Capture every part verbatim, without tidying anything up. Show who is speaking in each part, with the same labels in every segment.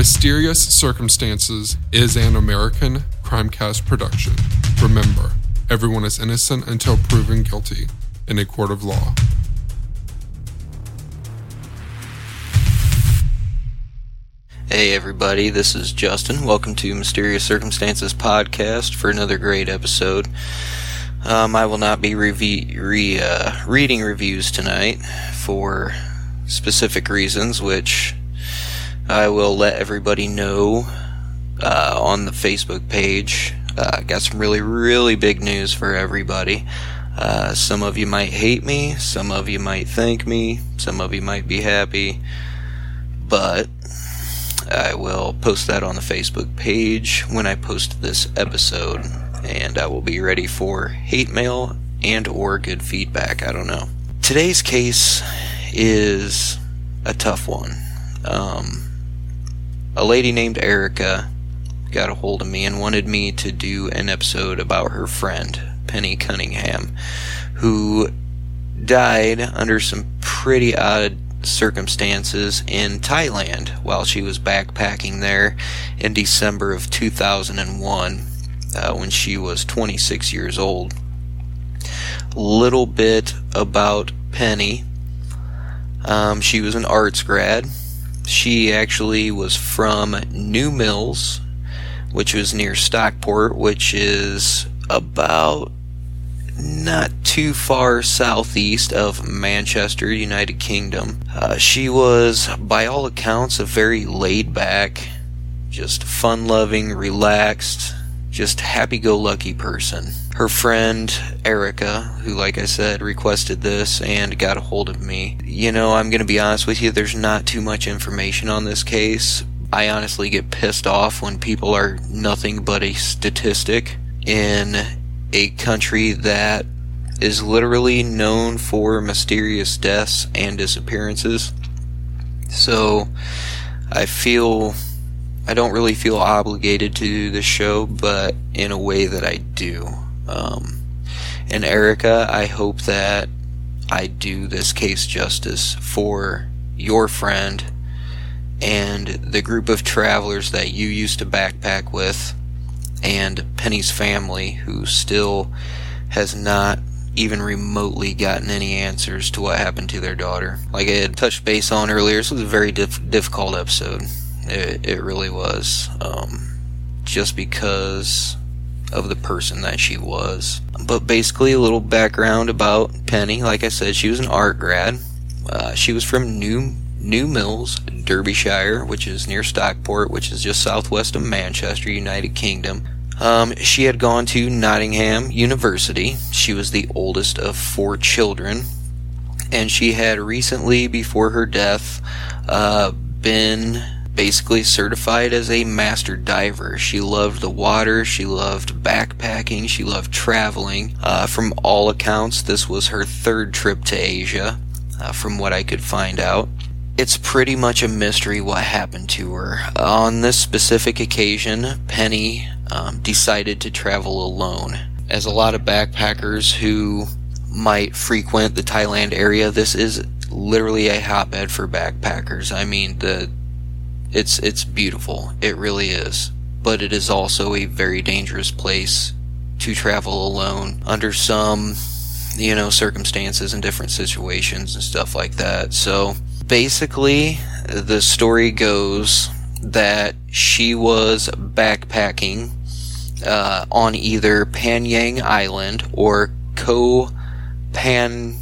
Speaker 1: Mysterious Circumstances is an American Crimecast production. Remember, everyone is innocent until proven guilty in a court of law.
Speaker 2: Hey everybody, this is Justin. Welcome to Mysterious Circumstances podcast for another great episode. Um, I will not be reve- re, uh, reading reviews tonight for specific reasons, which I will let everybody know uh, on the Facebook page. Uh, got some really, really big news for everybody. Uh, some of you might hate me, some of you might thank me, some of you might be happy, but I will post that on the Facebook page when I post this episode, and I will be ready for hate mail and or good feedback. I don't know. Today's case is a tough one. Um, a lady named Erica got a hold of me and wanted me to do an episode about her friend, Penny Cunningham, who died under some pretty odd circumstances in Thailand while she was backpacking there in December of two thousand one, uh, when she was twenty-six years old. Little bit about Penny. Um, she was an arts grad. She actually was from New Mills, which was near Stockport, which is about not too far southeast of Manchester, United Kingdom. Uh, she was, by all accounts, a very laid-back, just fun-loving, relaxed, just happy-go-lucky person. Her friend, Erica, who, like I said, requested this and got a hold of me. You know, I'm going to be honest with you, there's not too much information on this case. I honestly get pissed off when people are nothing but a statistic in a country that is literally known for mysterious deaths and disappearances. So, I feel, I don't really feel obligated to do this show, but in a way that I do. Um, and Erica, I hope that I do this case justice for your friend and the group of travelers that you used to backpack with, and Penny's family, who still has not even remotely gotten any answers to what happened to their daughter. Like I had touched base on earlier, this was a very diff- difficult episode. It, it really was. Um, just because of the person that she was. But basically, a little background about Penny. Like I said, she was an art grad. Uh, she was from New New Mills, Derbyshire, which is near Stockport, which is just southwest of Manchester, United Kingdom. Um, she had gone to Nottingham University. She was the oldest of four children, and she had recently, before her death, uh, been basically certified as a master diver. She loved the water, she loved backpacking, she loved traveling. Uh, from all accounts, this was her third trip to Asia, uh, from what I could find out. It's pretty much a mystery what happened to her. On this specific occasion, Penny um, decided to travel alone. As a lot of backpackers who might frequent the Thailand area, this is literally a hotbed for backpackers. I mean, the it's it's beautiful. It really is. But it is also a very dangerous place to travel alone under some, you know, circumstances and different situations and stuff like that. So basically, the story goes that she was backpacking uh, on either Pan Yang Island or Koh Pan,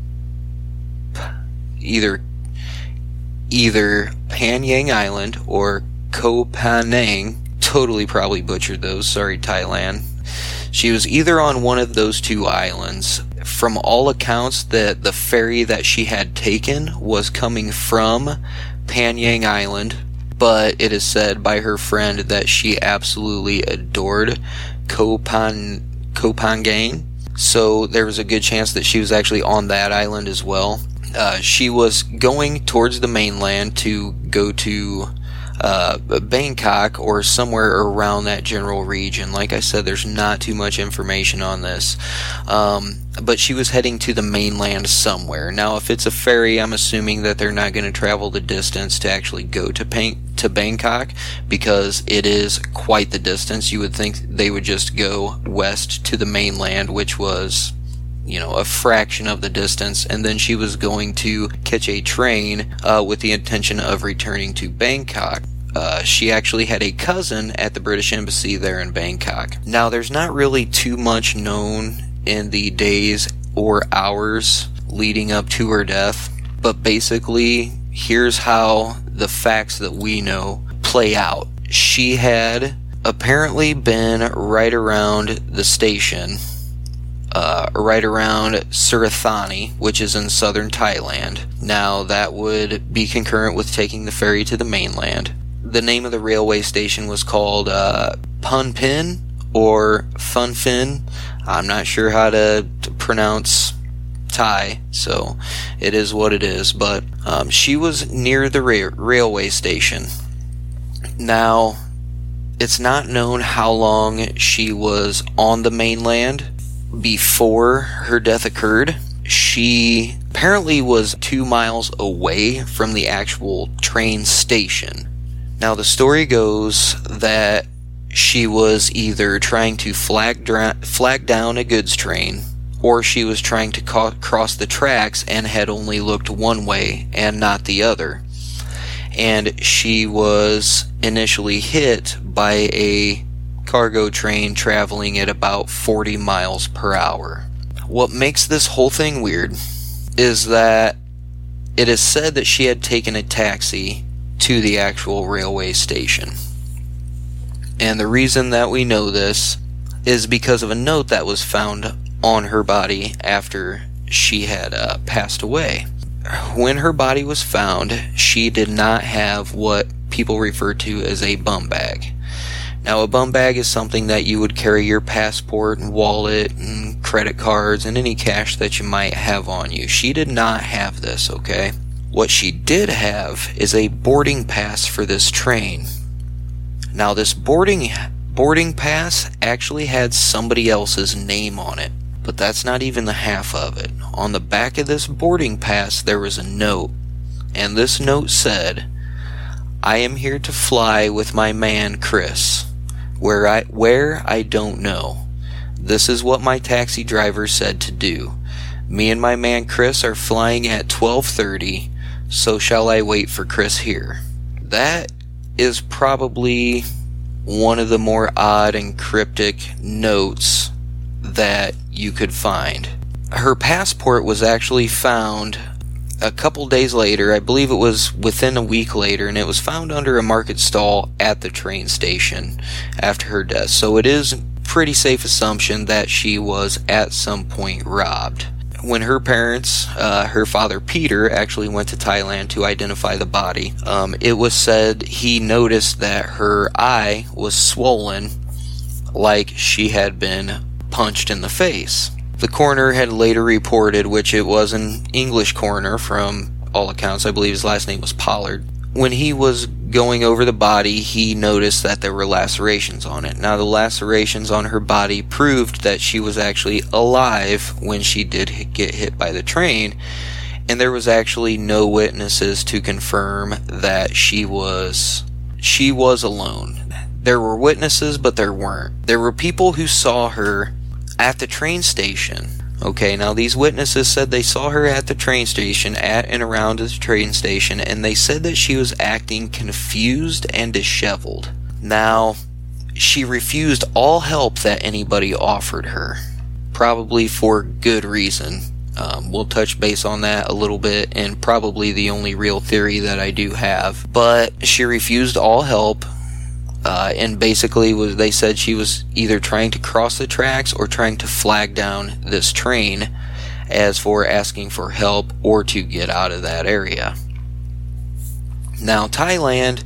Speaker 2: either either Pan Yang Island or Koh Phangan. Totally probably butchered those. Sorry, Thailand. She was either on one of those two islands. From all accounts, that the ferry that she had taken was coming from Pan Yang Island, but it is said by her friend that she absolutely adored Koh Pan, Koh Phangan, so there was a good chance that she was actually on that island as well. Uh, she was going towards the mainland to go to uh, Bangkok or somewhere around that general region. Like I said, there's not too much information on this. Um, but she was heading to the mainland somewhere. Now, if it's a ferry, I'm assuming that they're not going to travel the distance to actually go to Bang- to Bangkok, because it is quite the distance. You would think they would just go west to the mainland, which was, you know, a fraction of the distance, and then she was going to catch a train uh, with the intention of returning to Bangkok. Uh, she actually had a cousin at the British Embassy there in Bangkok. Now, there's not really too much known in the days or hours leading up to her death, but basically, here's how the facts that we know play out. She had apparently been right around the station, uh, right around Surathani, which is in southern Thailand. Now, that would be concurrent with taking the ferry to the mainland. The name of the railway station was called uh, Phun Phin or Phun Phin. I'm not sure how to, to pronounce Thai, so it is what it is, but um, she was near the ra- railway station. Now, it's not known how long she was on the mainland before her death occurred. She apparently was two miles away from the actual train station. Now, the story goes that she was either trying to flag, dra- flag down a goods train, or she was trying to ca- cross the tracks and had only looked one way and not the other. And she was initially hit by a cargo train traveling at about forty miles per hour. What makes this whole thing weird is that it is said that she had taken a taxi to the actual railway station. And the reason that we know this is because of a note that was found on her body after she had uh, passed away. When her body was found, she did not have what people refer to as a bum bag. Now, a bum bag is something that you would carry your passport and wallet and credit cards and any cash that you might have on you. She did not have this, okay? What she did have is a boarding pass for this train. Now, this boarding boarding pass actually had somebody else's name on it, but that's not even the half of it. On the back of this boarding pass, there was a note, and this note said, "I am here to fly with my man Chris. Where I where I don't know. This is what my taxi driver said to do. Me and my man Chris are flying at twelve thirty, so shall I wait for Chris here?" That is probably one of the more odd and cryptic notes that you could find. Her passport was actually found a couple days later. I believe it was within a week later, and it was found under a market stall at the train station after her death. So it is a pretty safe assumption that she was at some point robbed. When her parents, uh, her father Peter, actually went to Thailand to identify the body, um, it was said he noticed that her eye was swollen, like she had been punched in the face. The coroner had later reported, which it was an English coroner from all accounts, I believe his last name was Pollard. When he was going over the body, he noticed that there were lacerations on it. Now, the lacerations on her body proved that she was actually alive when she did hit, get hit by the train, and there was actually no witnesses to confirm that she was she was alone. There were witnesses, but there weren't. There were people who saw her at the train station. Okay, now these witnesses said they saw her at the train station, at and around the train station, and they said that she was acting confused and disheveled. Now, she refused all help that anybody offered her, probably for good reason. Um, we'll touch base on that a little bit, and probably the only real theory that I do have. But she refused all help. Uh, and basically, was they said she was either trying to cross the tracks or trying to flag down this train as for asking for help or to get out of that area. Now, Thailand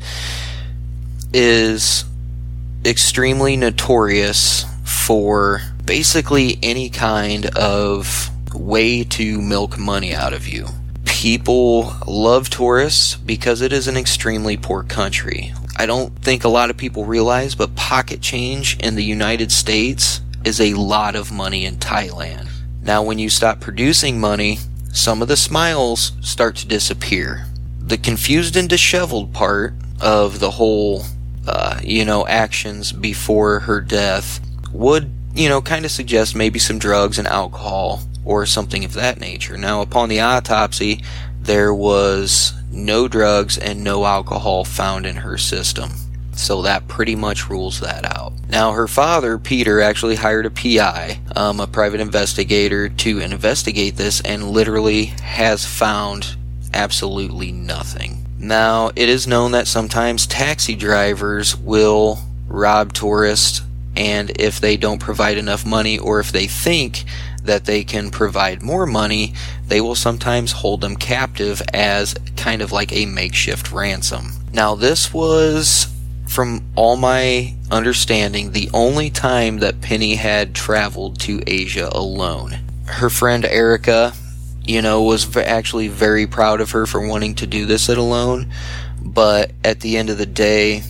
Speaker 2: is extremely notorious for basically any kind of way to milk money out of you. people love tourists because it is an extremely poor country. I don't think a lot of people realize, but pocket change in the United States is a lot of money in Thailand. Now, when you stop producing money, some of the smiles start to disappear. The confused and disheveled part of the whole, uh, you know, actions before her death would, you know, kind of suggest maybe some drugs and alcohol or something of that nature. Now, upon the autopsy, there was no drugs and no alcohol found in her system. So that pretty much rules that out. Now, her father, Peter, actually hired a P I, um, a private investigator, to investigate this, and literally has found absolutely nothing. Now, it is known that sometimes taxi drivers will rob tourists, and if they don't provide enough money, or if they think that they can provide more money, they will sometimes hold them captive as kind of like a makeshift ransom. Now, this was, from all my understanding, the only time that Penny had traveled to Asia alone. Her friend Erica, you know, was v- actually very proud of her for wanting to do this alone, but at the end of the day,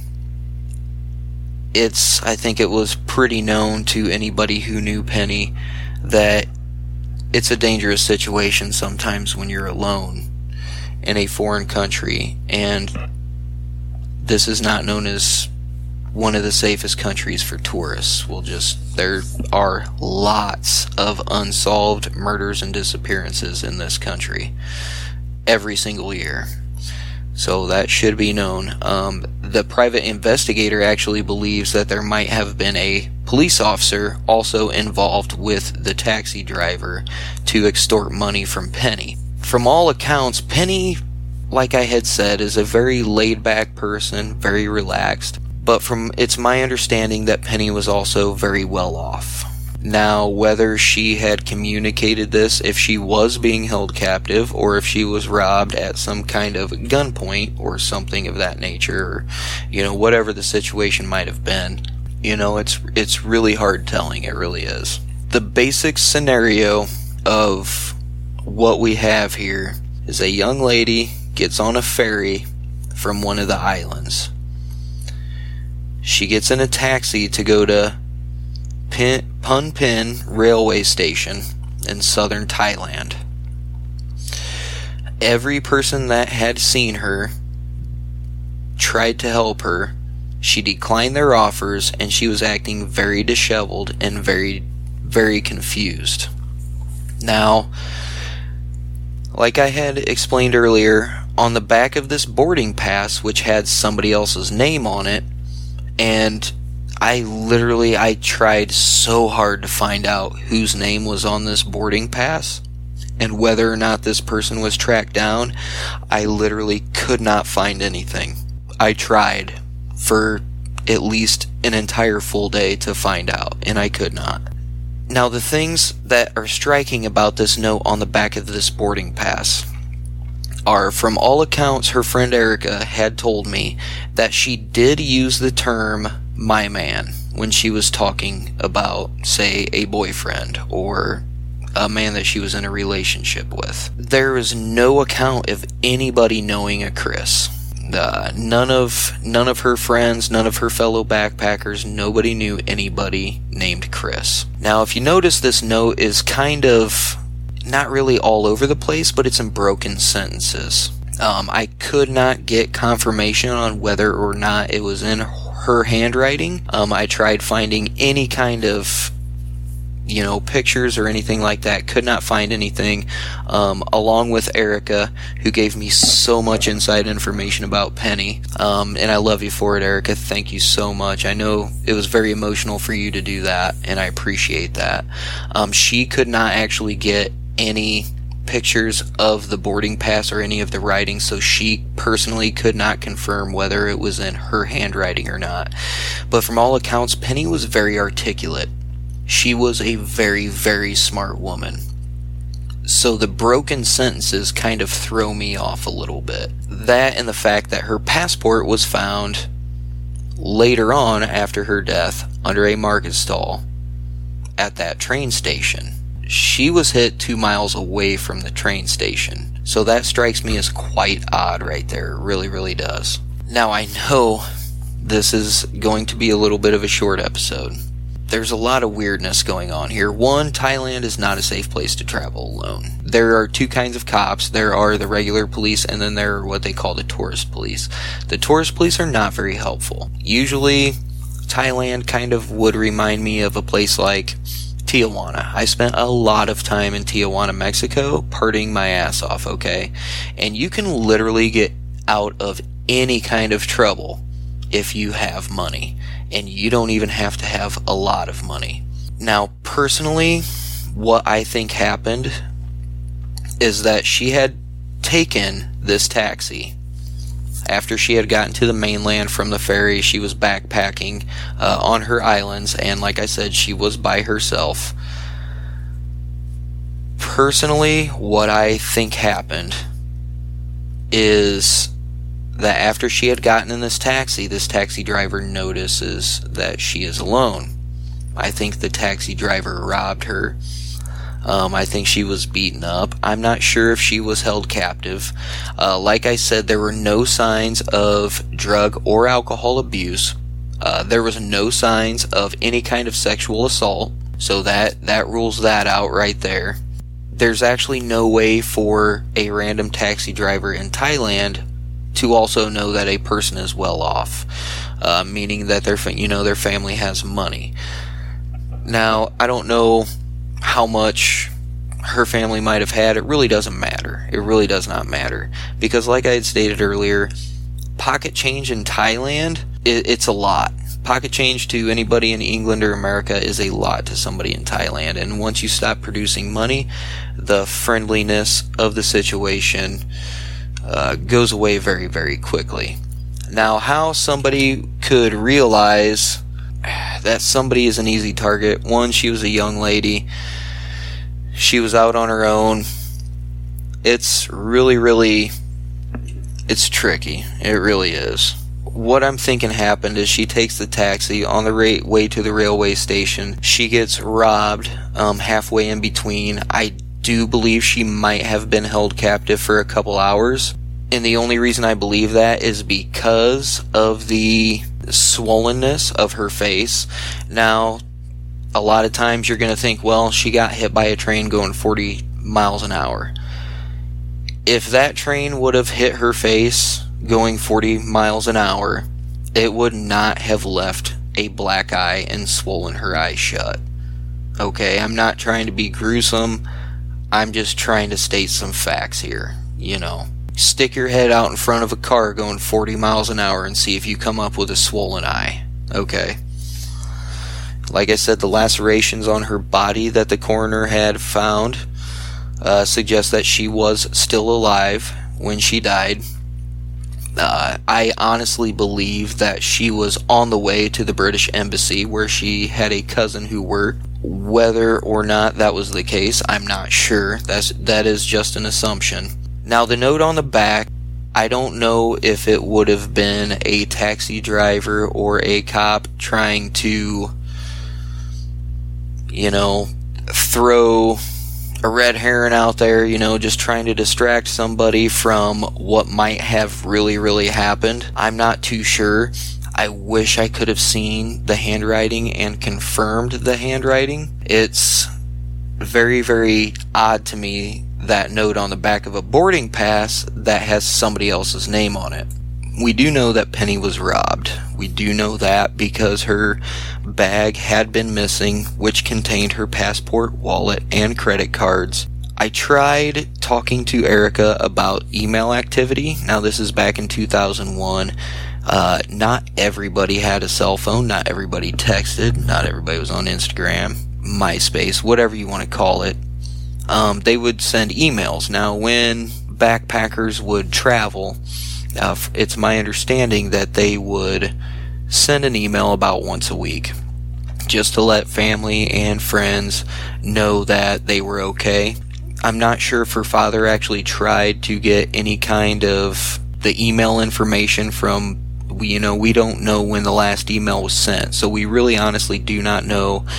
Speaker 2: it's, I think it was pretty known to anybody who knew Penny that it's a dangerous situation sometimes when you're alone in a foreign country, and this is not known as one of the safest countries for tourists. We'll just, there are lots of unsolved murders and disappearances in this country every single year. So that should be known. Um, the private investigator actually believes that there might have been a police officer also involved with the taxi driver to extort money from Penny. From all accounts, Penny, like I had said, is a very laid-back person, very relaxed. But from it's my understanding that Penny was also very well off. Now, whether she had communicated this if she was being held captive, or if she was robbed at some kind of gunpoint or something of that nature, or, you know, whatever the situation might have been, you know, it's it's really hard telling. It really is. The basic scenario of what we have here is a young lady gets on a ferry from one of the islands. She gets in a taxi to go to Pin, Phnom Penh railway station in southern Thailand. Every person that had seen her tried to help her. She declined their offers, and she was acting very disheveled and very, very confused. Now, like I had explained earlier, on the back of this boarding pass, which had somebody else's name on it, and I literally, I tried so hard to find out whose name was on this boarding pass and whether or not this person was tracked down. I literally could not find anything. I tried for at least an entire full day to find out, and I could not. Now, the things that are striking about this note on the back of this boarding pass are, from all accounts, her friend Erica had told me that she did use the term my man when she was talking about, say, a boyfriend or a man that she was in a relationship with. There is no account of anybody knowing a Chris. Uh, none of none of her friends, none of her fellow backpackers, nobody knew anybody named Chris. Now, if you notice, this note is kind of not really all over the place, but it's in broken sentences. Um, I could not get confirmation on whether or not it was in her handwriting. Um, I tried finding any kind of, you know, pictures or anything like that. Could not find anything. Um, along with Erica, who gave me so much inside information about Penny. Um, and I love you for it, Erica. Thank you so much. I know it was very emotional for you to do that, and I appreciate that. Um, she could not actually get any pictures of the boarding pass or any of the writing, so she personally could not confirm whether it was in her handwriting or not. But from all accounts, Penny was very articulate. She was a very, very smart woman. So the broken sentences kind of throw me off a little bit. That and the fact that her passport was found later on after her death under a market stall at that train station. she was hit two miles away from the train station. So that strikes me as quite odd right there. It really, really does. Now, I know this is going to be a little bit of a short episode. There's a lot of weirdness going on here. One, Thailand is not a safe place to travel alone. There are two kinds of cops. There are the regular police, and then there are what they call the tourist police. The tourist police are not very helpful. Usually, Thailand kind of would remind me of a place like Tijuana. I spent a lot of time in Tijuana, Mexico, partying my ass off, okay? And you can literally get out of any kind of trouble if you have money. And you don't even have to have a lot of money. Now, personally, what I think happened is that she had taken this taxi. After she had gotten to the mainland from the ferry, she was backpacking uh, on her islands, and like I said, she was by herself. Personally, what I think happened is that after she had gotten in this taxi, this taxi driver notices that she is alone. I think the taxi driver robbed her. Um, I think she was beaten up. I'm not sure if she was held captive. Uh, like I said, there were no signs of drug or alcohol abuse. Uh, there was no signs of any kind of sexual assault. So that, that rules that out right there. There's actually no way for a random taxi driver in Thailand to also know that a person is well off, uh, meaning that their you know their family has money. Now, I don't know how much her family might have had. It really doesn't matter. It really does not matter, because like I had stated earlier, pocket change in Thailand, it, it's a lot. Pocket change to anybody in England or America is a lot to somebody in Thailand, and once you stop producing money, the friendliness of the situation Uh, goes away very, very quickly. Now, how somebody could realize that somebody is an easy target. One, she was a young lady. She was out on her own. It's really, really, it's tricky. It really is. What I'm thinking happened is she takes the taxi on the ra- way to the railway station. She gets robbed um, halfway in between. I do believe she might have been held captive for a couple hours. And the only reason I believe that is because of the swollenness of her face. Now, a lot of times you're going to think, well, she got hit by a train going forty miles an hour. If that train would have hit her face going forty miles an hour, it would not have left a black eye and swollen her eyes shut. Okay, I'm not trying to be gruesome. I'm just trying to state some facts here, you know. Stick your head out in front of a car going forty miles an hour and see if you come up with a swollen eye. Okay. Like I said, the lacerations on her body that the coroner had found uh, suggest that she was still alive when she died. Uh, I honestly believe that she was on the way to the British Embassy, where she had a cousin who worked. Whether or not that was the case, I'm not sure. That's, that is just an assumption. Now, the note on the back, I don't know if it would have been a taxi driver or a cop trying to, you know, throw a red herring out there, you know, just trying to distract somebody from what might have really, really happened. I'm not too sure. I wish I could have seen the handwriting and confirmed the handwriting. It's very, very odd to me, that note on the back of a boarding pass that has somebody else's name on it. We do know that Penny was robbed. We do know that because her bag had been missing, which contained her passport, wallet, and credit cards. I tried talking to Erica about email activity. Now, this is back in two thousand one. Uh, not everybody had a cell phone. Not everybody texted. Not everybody was on Instagram, MySpace, whatever you want to call it. Um, they would send emails. Now, when backpackers would travel, uh, it's my understanding that they would send an email about once a week, just to let family and friends know that they were okay. I'm not sure if her father actually tried to get any kind of the email information from, you know, we don't know when the last email was sent, so we really honestly do not know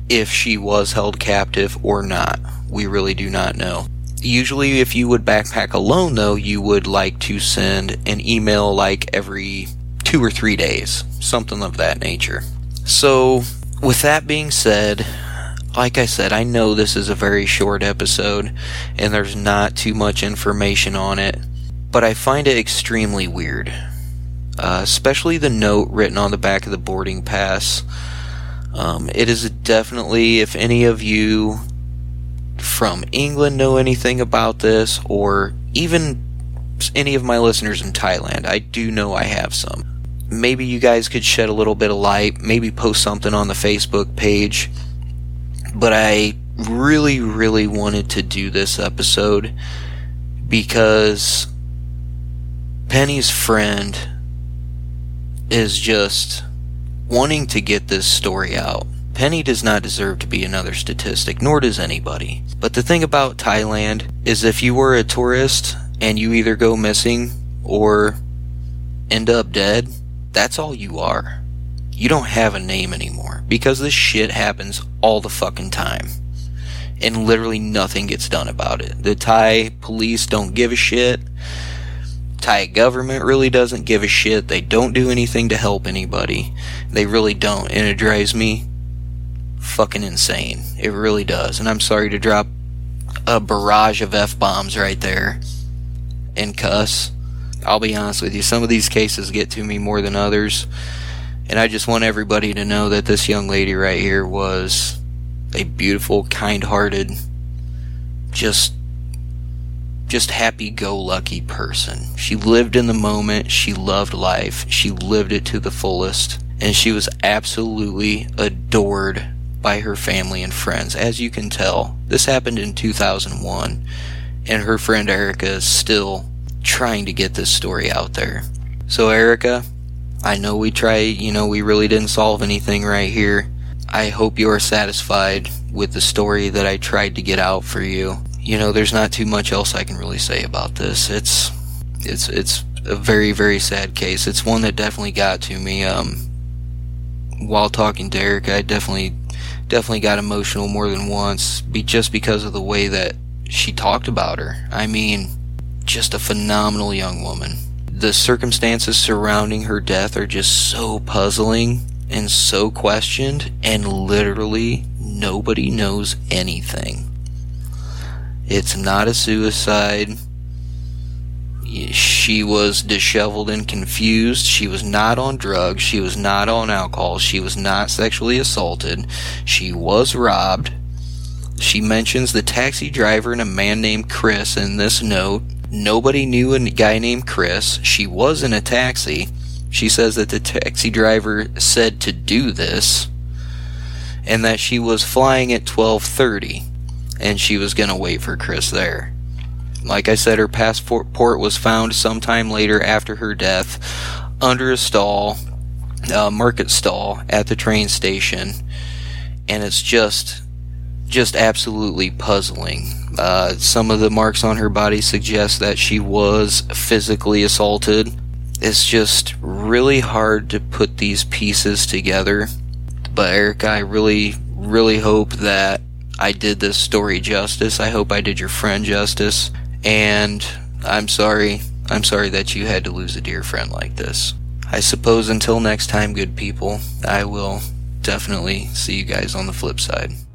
Speaker 2: if she was held captive or not. We really do not know. Usually if you would backpack alone though, you would like to send an email like every two or three days, something of that nature. So with that being said, like I said, I know this is a very short episode and there's not too much information on it, but I find it extremely weird. Uh, especially the note written on the back of the boarding pass. Um, it is definitely, if any of you from England know anything about this, or even any of my listeners in Thailand, I do know I have some. Maybe you guys could shed a little bit of light, maybe post something on the Facebook page. But I really, really wanted to do this episode because Penny's friend is just wanting to get this story out. Penny does not deserve to be another statistic, nor does anybody. But the thing about Thailand is if you were a tourist and you either go missing or end up dead, that's all you are. You don't have a name anymore because this shit happens all the fucking time. And literally nothing gets done about it. The Thai police don't give a shit. Thai government really doesn't give a shit. They don't do anything to help anybody. They really don't. And it drives me fucking insane. It really does. And I'm sorry to drop a barrage of F-bombs right there and cuss. I'll be honest with you. Some of these cases get to me more than others. And I just want everybody to know that this young lady right here was a beautiful, kind-hearted, just just happy-go-lucky person. She lived in the moment, she loved life, she lived it to the fullest, and she was absolutely adored by her family and friends. As you can tell, this happened in two thousand one, and her friend Erica is still trying to get this story out there. So Erica, I know we tried, you know, we really didn't solve anything right here. I hope you are satisfied with the story that I tried to get out for you. You know, there's not too much else I can really say about this. It's, it's, it's a very, very sad case. It's one that definitely got to me. Um, while talking to Erica, I definitely, definitely got emotional more than once, be just because of the way that she talked about her. I mean, just a phenomenal young woman. The circumstances surrounding her death are just so puzzling and so questioned, and literally nobody knows anything. It's not a suicide. She was disheveled and confused. She was not on drugs. She was not on alcohol. She was not sexually assaulted. She was robbed. She mentions the taxi driver and a man named Chris in this note. Nobody knew a guy named Chris. She was in a taxi. She says that the taxi driver said to do this, and that she was flying at twelve thirty, and she was going to wait for Chris there. Like I said, her passport was found sometime later after her death under a stall, a market stall at the train station, and it's just, just absolutely puzzling. Uh, some of the marks on her body suggest that she was physically assaulted. It's just really hard to put these pieces together. But Erica, I really, really hope that I did this story justice. I hope I did your friend justice. And I'm sorry. I'm sorry that you had to lose a dear friend like this. I suppose until next time, good people, I will definitely see you guys on the flip side.